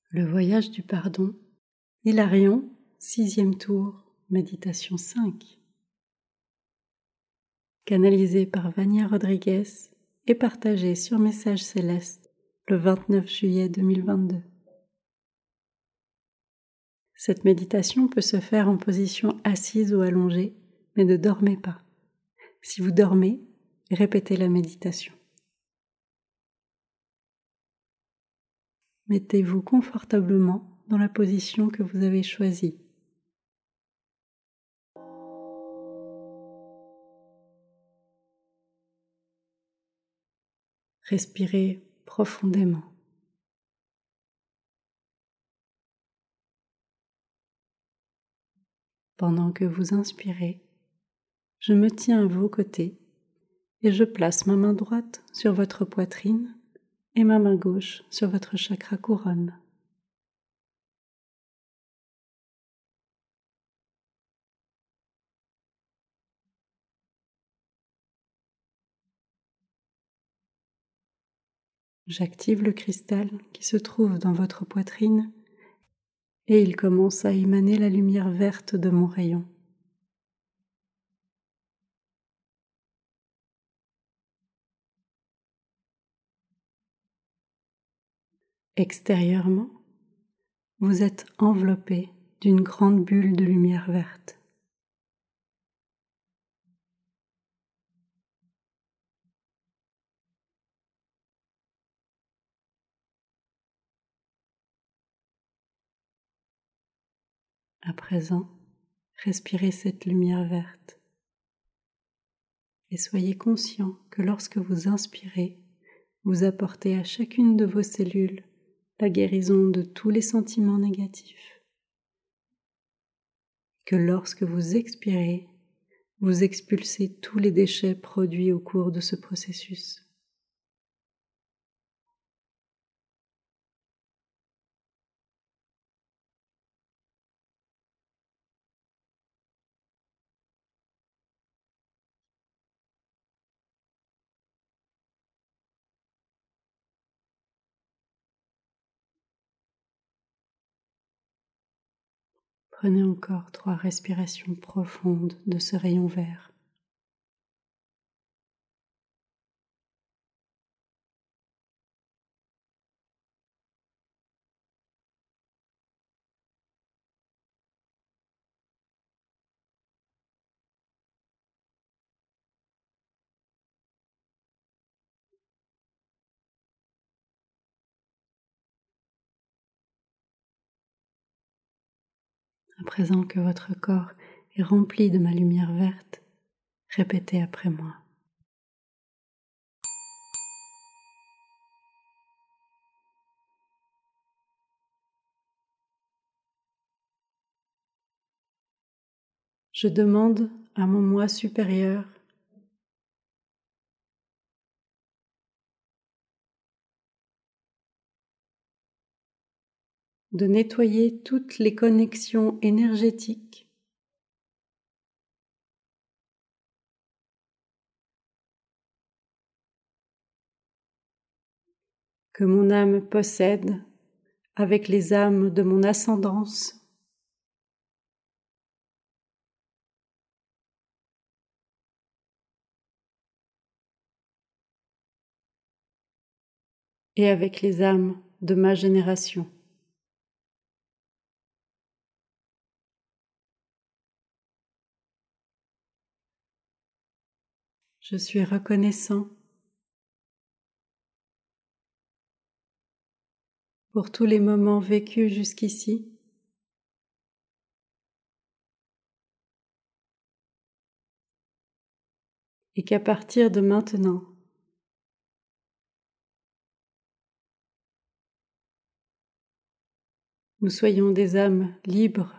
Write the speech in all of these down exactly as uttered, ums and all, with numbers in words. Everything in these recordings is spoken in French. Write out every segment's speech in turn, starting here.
Le voyage du pardon, Hilarion, sixième tour, méditation cinq. Canalisé par Vania Rodriguez et partagé sur Message Céleste le vingt-neuf juillet deux mille vingt-deux. Cette méditation peut se faire en position assise ou allongée, mais ne dormez pas. Si vous dormez, répétez la méditation. Mettez-vous confortablement dans la position que vous avez choisie. Respirez profondément. Pendant que vous inspirez, je me tiens à vos côtés et je place ma main droite sur votre poitrine et ma main gauche sur votre chakra couronne. J'active le cristal qui se trouve dans votre poitrine et il commence à émaner la lumière verte de mon rayon. Extérieurement, vous êtes enveloppé d'une grande bulle de lumière verte. À présent, respirez cette lumière verte et soyez conscient que lorsque vous inspirez, vous apportez à chacune de vos cellules la guérison de tous les sentiments négatifs. Que lorsque vous expirez, vous expulsez tous les déchets produits au cours de ce processus. Prenez encore trois respirations profondes de ce rayon vert. À présent que votre corps est rempli de ma lumière verte, répétez après moi. Je demande à mon moi supérieur de nettoyer toutes les connexions énergétiques que mon âme possède avec les âmes de mon ascendance et avec les âmes de ma génération. Je suis reconnaissant pour tous les moments vécus jusqu'ici et qu'à partir de maintenant, nous soyons des âmes libres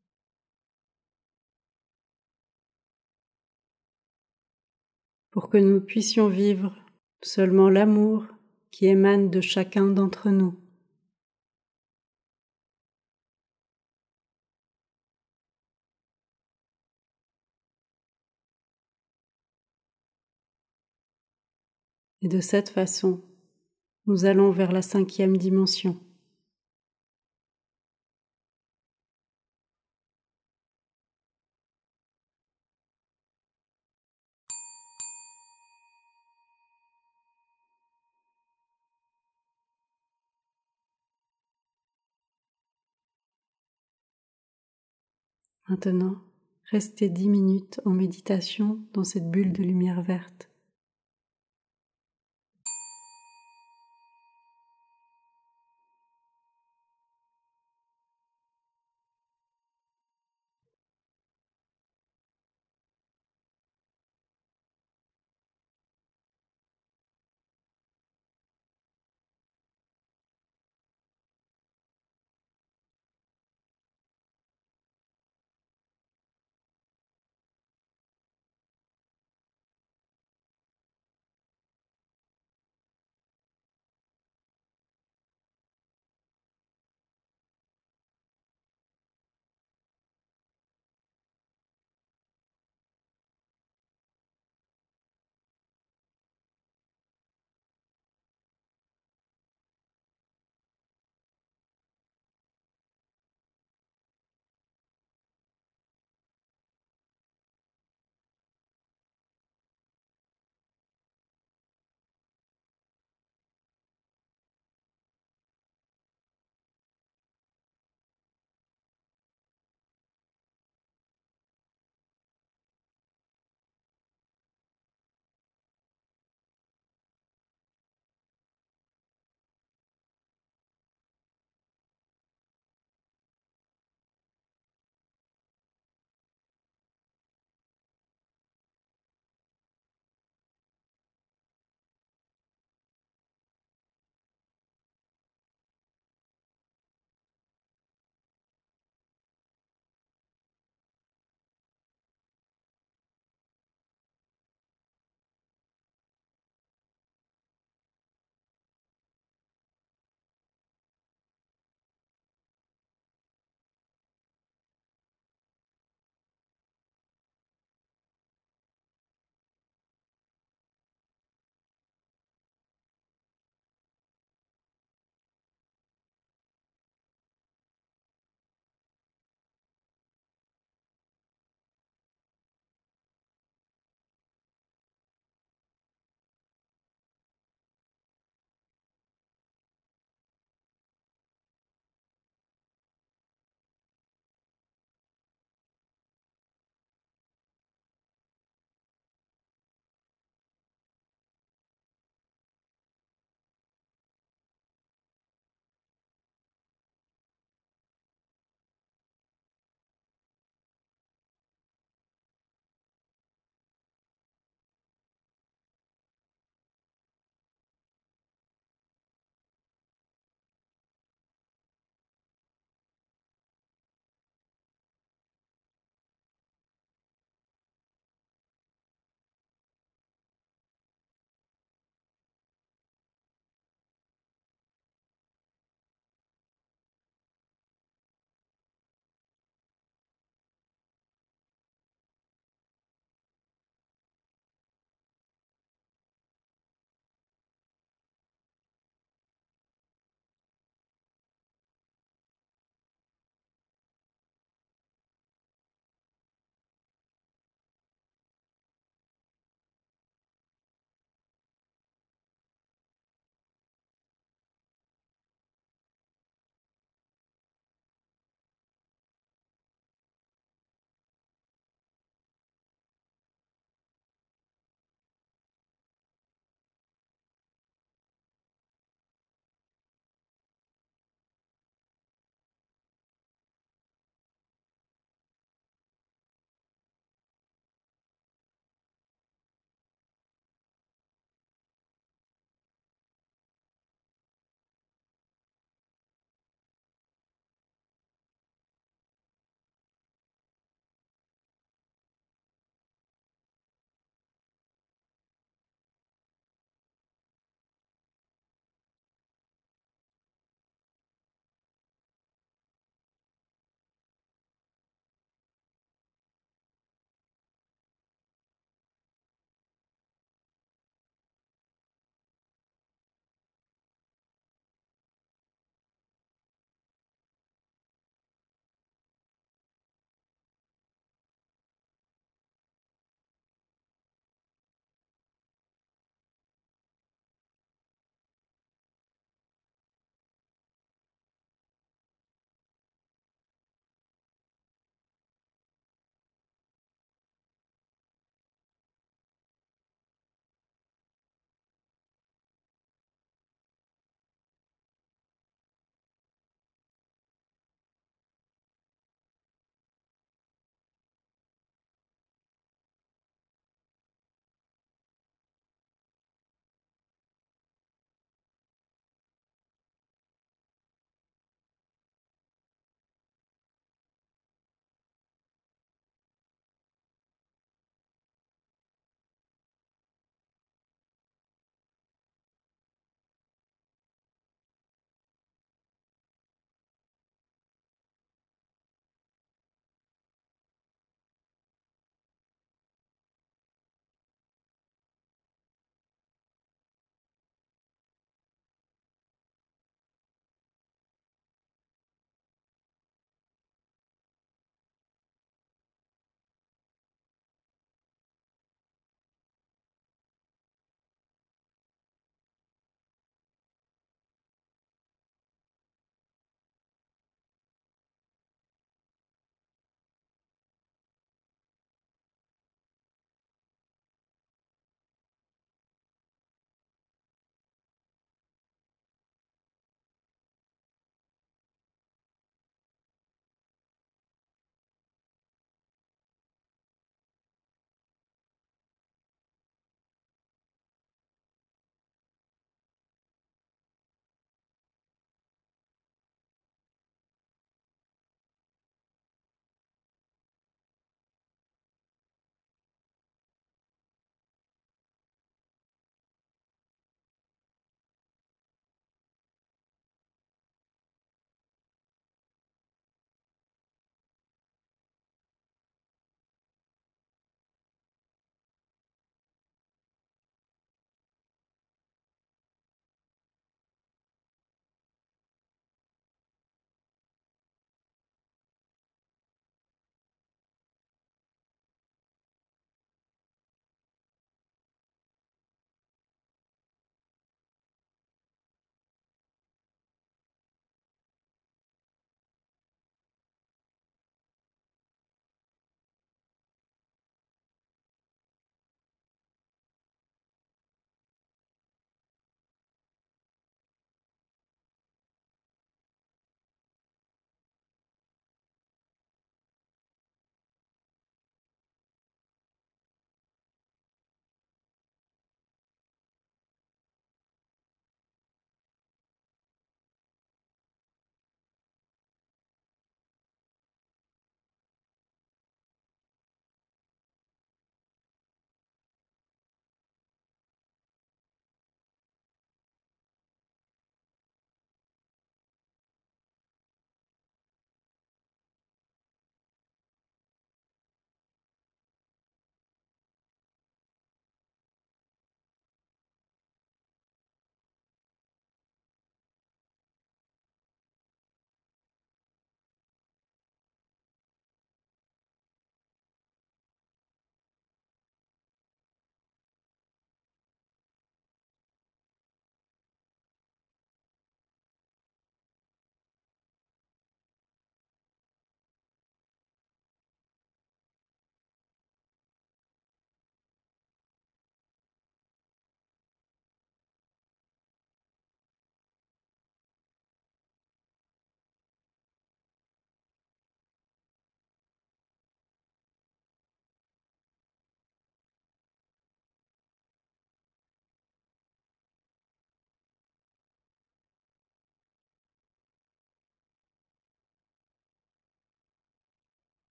pour que nous puissions vivre seulement l'amour qui émane de chacun d'entre nous. Et de cette façon, nous allons vers la cinquième dimension. Maintenant, restez dix minutes en méditation dans cette bulle de lumière verte.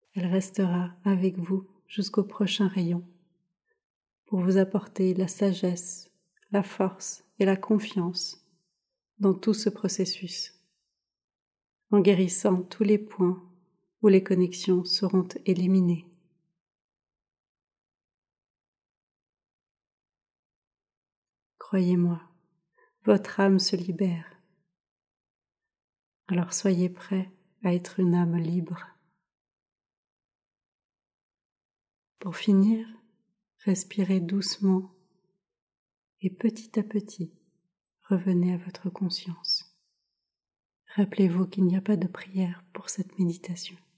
Elle restera avec vous jusqu'au prochain rayon pour vous apporter la sagesse, la force et la confiance dans tout ce processus, en guérissant tous les points où les connexions seront éliminées. Croyez-moi, votre âme se libère. Alors soyez prêts à être une âme libre. Pour finir, respirez doucement et petit à petit, revenez à votre conscience. Rappelez-vous qu'il n'y a pas de prière pour cette méditation.